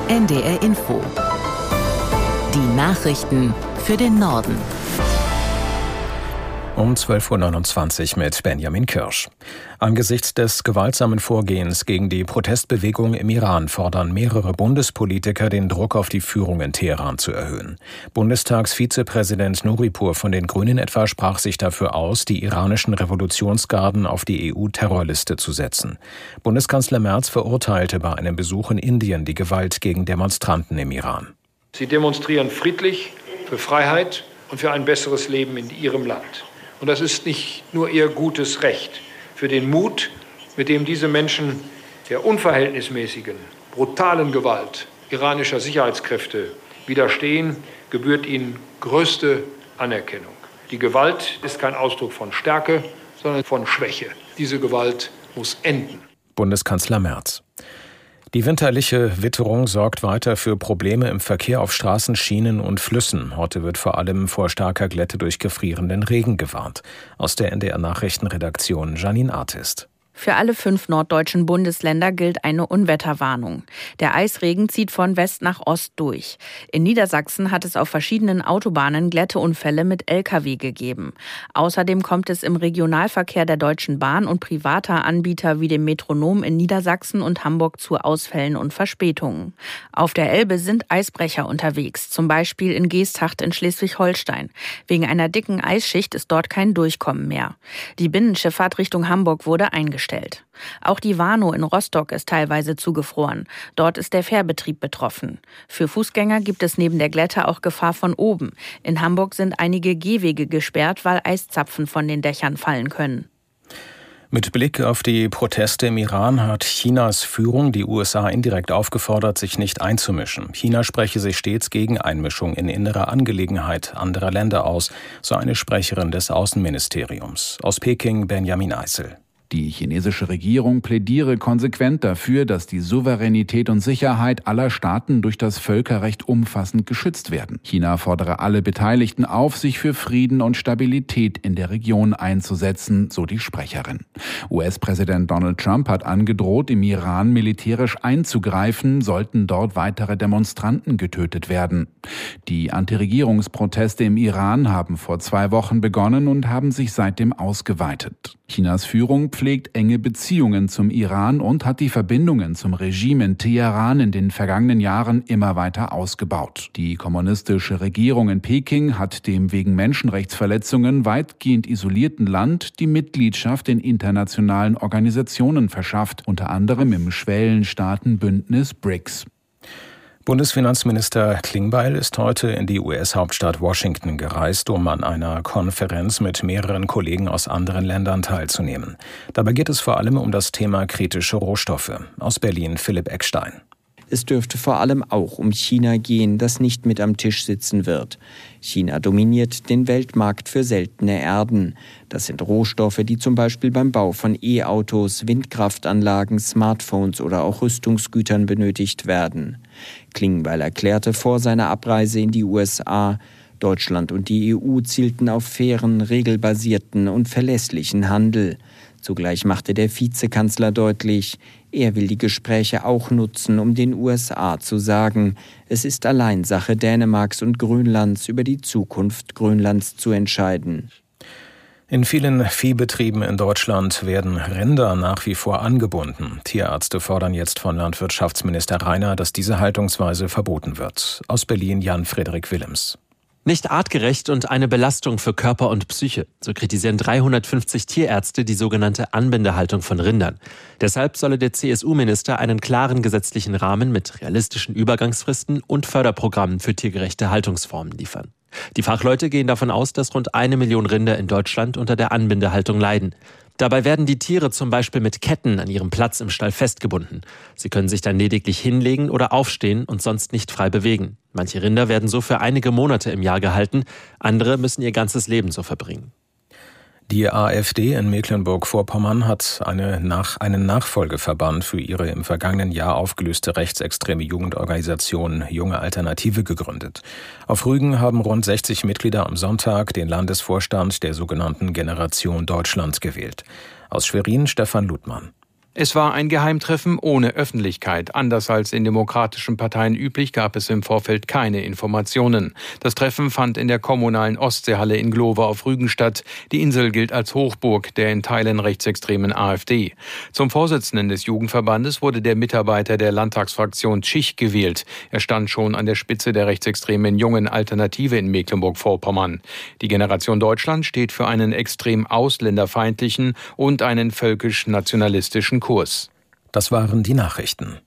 NDR Info. Die Nachrichten für den Norden. Um 12.29 Uhr mit Benjamin Kirsch. Angesichts des gewaltsamen Vorgehens gegen die Protestbewegung im Iran fordern mehrere Bundespolitiker, den Druck auf die Führung in Teheran zu erhöhen. Bundestagsvizepräsident Nuripur von den Grünen etwa sprach sich dafür aus, die iranischen Revolutionsgarden auf die EU-Terrorliste zu setzen. Bundeskanzler Merz verurteilte bei einem Besuch in Indien die Gewalt gegen Demonstranten im Iran. Sie demonstrieren friedlich für Freiheit und für ein besseres Leben in ihrem Land. Und das ist nicht nur ihr gutes Recht. Für den Mut, mit dem diese Menschen der unverhältnismäßigen, brutalen Gewalt iranischer Sicherheitskräfte widerstehen, gebührt ihnen größte Anerkennung. Die Gewalt ist kein Ausdruck von Stärke, sondern von Schwäche. Diese Gewalt muss enden. Bundeskanzler Merz. Die winterliche Witterung sorgt weiter für Probleme im Verkehr auf Straßen, Schienen und Flüssen. Heute wird vor allem vor starker Glätte durch gefrierenden Regen gewarnt. Aus der NDR-Nachrichtenredaktion Janine Artist. Für alle 5 norddeutschen Bundesländer gilt eine Unwetterwarnung. Der Eisregen zieht von West nach Ost durch. In Niedersachsen hat es auf verschiedenen Autobahnen Glätteunfälle mit Lkw gegeben. Außerdem kommt es im Regionalverkehr der Deutschen Bahn und privater Anbieter wie dem Metronom in Niedersachsen und Hamburg zu Ausfällen und Verspätungen. Auf der Elbe sind Eisbrecher unterwegs, zum Beispiel in Geesthacht in Schleswig-Holstein. Wegen einer dicken Eisschicht ist dort kein Durchkommen mehr. Die Binnenschifffahrt Richtung Hamburg wurde eingestellt. Auch die Warnow in Rostock ist teilweise zugefroren. Dort ist der Fährbetrieb betroffen. Für Fußgänger gibt es neben der Glätte auch Gefahr von oben. In Hamburg sind einige Gehwege gesperrt, weil Eiszapfen von den Dächern fallen können. Mit Blick auf die Proteste im Iran hat Chinas Führung die USA indirekt aufgefordert, sich nicht einzumischen. China spreche sich stets gegen Einmischung in innere Angelegenheit anderer Länder aus, so eine Sprecherin des Außenministeriums. Aus Peking Benjamin Eisel. Die chinesische Regierung plädiere konsequent dafür, dass die Souveränität und Sicherheit aller Staaten durch das Völkerrecht umfassend geschützt werden. China fordere alle Beteiligten auf, sich für Frieden und Stabilität in der Region einzusetzen, so die Sprecherin. US-Präsident Donald Trump hat angedroht, im Iran militärisch einzugreifen, sollten dort weitere Demonstranten getötet werden. Die Antiregierungsproteste im Iran haben vor 2 Wochen begonnen und haben sich seitdem ausgeweitet. Chinas Führung pflegt enge Beziehungen zum Iran und hat die Verbindungen zum Regime in Teheran in den vergangenen Jahren immer weiter ausgebaut. Die kommunistische Regierung in Peking hat dem wegen Menschenrechtsverletzungen weitgehend isolierten Land die Mitgliedschaft in internationalen Organisationen verschafft, unter anderem im Schwellenstaatenbündnis BRICS. Bundesfinanzminister Klingbeil ist heute in die US-Hauptstadt Washington gereist, um an einer Konferenz mit mehreren Kollegen aus anderen Ländern teilzunehmen. Dabei geht es vor allem um das Thema kritische Rohstoffe. Aus Berlin Philipp Eckstein. Es dürfte vor allem auch um China gehen, das nicht mit am Tisch sitzen wird. China dominiert den Weltmarkt für seltene Erden. Das sind Rohstoffe, die zum Beispiel beim Bau von E-Autos, Windkraftanlagen, Smartphones oder auch Rüstungsgütern benötigt werden. Klingbeil erklärte vor seiner Abreise in die USA, Deutschland und die EU zielten auf fairen, regelbasierten und verlässlichen Handel. Zugleich machte der Vizekanzler deutlich, er will die Gespräche auch nutzen, um den USA zu sagen, es ist allein Sache Dänemarks und Grönlands, über die Zukunft Grönlands zu entscheiden. In vielen Viehbetrieben in Deutschland werden Rinder nach wie vor angebunden. Tierärzte fordern jetzt von Landwirtschaftsminister Reiner, dass diese Haltungsweise verboten wird. Aus Berlin Jan-Frederik Willems. Nicht artgerecht und eine Belastung für Körper und Psyche. So kritisieren 350 Tierärzte die sogenannte Anbindehaltung von Rindern. Deshalb solle der CSU-Minister einen klaren gesetzlichen Rahmen mit realistischen Übergangsfristen und Förderprogrammen für tiergerechte Haltungsformen liefern. Die Fachleute gehen davon aus, dass rund 1 Million Rinder in Deutschland unter der Anbindehaltung leiden. Dabei werden die Tiere zum Beispiel mit Ketten an ihrem Platz im Stall festgebunden. Sie können sich dann lediglich hinlegen oder aufstehen und sonst nicht frei bewegen. Manche Rinder werden so für einige Monate im Jahr gehalten, andere müssen ihr ganzes Leben so verbringen. Die AfD in Mecklenburg-Vorpommern hat einen Nachfolgeverband für ihre im vergangenen Jahr aufgelöste rechtsextreme Jugendorganisation Junge Alternative gegründet. Auf Rügen haben rund 60 Mitglieder am Sonntag den Landesvorstand der sogenannten Generation Deutschland gewählt. Aus Schwerin Stefan Ludmann. Es war ein Geheimtreffen ohne Öffentlichkeit. Anders als in demokratischen Parteien üblich, gab es im Vorfeld keine Informationen. Das Treffen fand in der kommunalen Ostseehalle in Glover auf Rügen statt. Die Insel gilt als Hochburg der in Teilen rechtsextremen AfD. Zum Vorsitzenden des Jugendverbandes wurde der Mitarbeiter der Landtagsfraktion Tschich gewählt. Er stand schon an der Spitze der rechtsextremen Jungen Alternative in Mecklenburg-Vorpommern. Die Generation Deutschland steht für einen extrem ausländerfeindlichen und einen völkisch-nationalistischen Kurs. Das waren die Nachrichten.